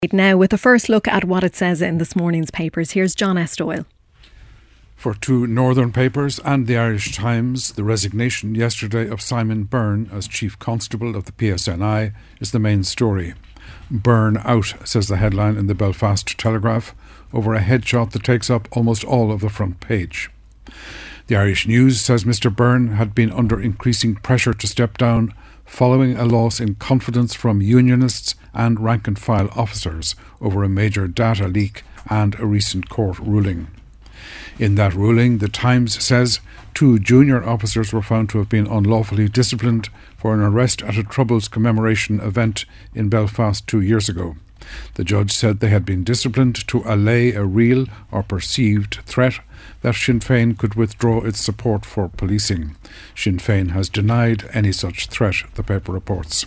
Now, with a first look at what it says in this morning's papers, here's John Estoyle. For two northern papers and the Irish Times, the resignation yesterday of Simon Byrne as Chief Constable of the PSNI is the main story. Byrne out, says the headline in the Belfast Telegraph, over a headshot that takes up almost all of the front page. The Irish News says Mr Byrne had been under increasing pressure to step down following a loss in confidence from unionists and rank-and-file officers over a major data leak and a recent court ruling. In that ruling, the Times says 2 junior officers were found to have been unlawfully disciplined for an arrest at a Troubles commemoration event in Belfast 2 years ago. The judge said they had been disciplined to allay a real or perceived threat that Sinn Féin could withdraw its support for policing. Sinn Féin has denied any such threat, the paper reports.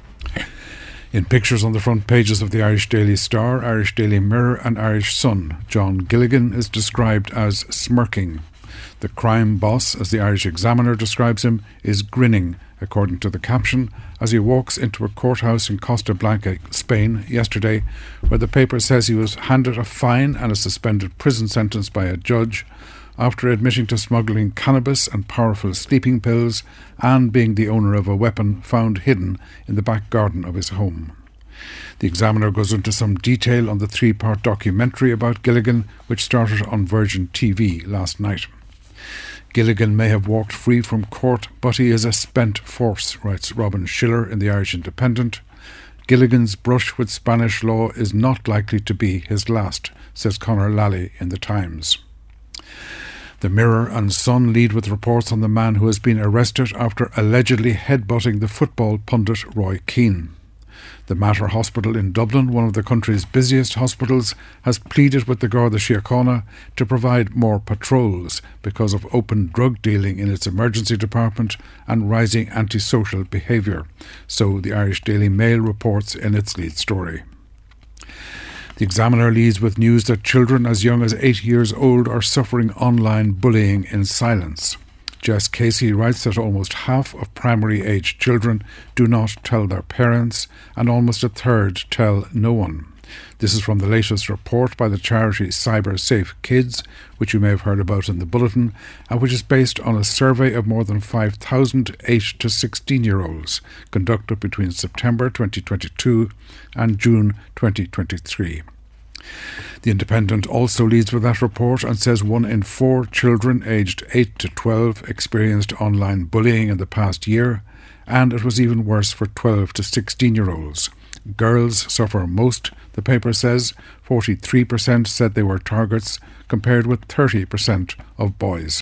In pictures on the front pages of the Irish Daily Star, Irish Daily Mirror and Irish Sun, John Gilligan is described as smirking. The crime boss, as the Irish Examiner describes him, is grinning, according to the caption, as he walks into a courthouse in Costa Blanca, Spain, yesterday, where the paper says he was handed a fine and a suspended prison sentence by a judge after admitting to smuggling cannabis and powerful sleeping pills and being the owner of a weapon found hidden in the back garden of his home. The Examiner goes into some detail on the 3-part documentary about Gilligan, which started on Virgin TV last night. Gilligan may have walked free from court, but he is a spent force, writes Robin Schiller in the Irish Independent. Gilligan's brush with Spanish law is not likely to be his last, says Conor Lally in the Times. The Mirror and Sun lead with reports on the man who has been arrested after allegedly headbutting the football pundit Roy Keane. The Mater Hospital in Dublin, one of the country's busiest hospitals, has pleaded with the Garda Síochána to provide more patrols because of open drug dealing in its emergency department and rising antisocial behaviour, so the Irish Daily Mail reports in its lead story. The Examiner leads with news that children as young as 8 years old are suffering online bullying in silence. Jess Casey writes that almost half of primary-aged children do not tell their parents, and almost a third tell no one. This is from the latest report by the charity Cyber Safe Kids, which you may have heard about in the bulletin, and which is based on a survey of more than 5,000 8 to 16-year-olds conducted between September 2022 and June 2023. The Independent also leads with that report and says 1 in 4 children aged 8 to 12 experienced online bullying in the past year, and it was even worse for 12 to 16-year-olds. Girls suffer most, the paper says. 43% said they were targets, compared with 30% of boys.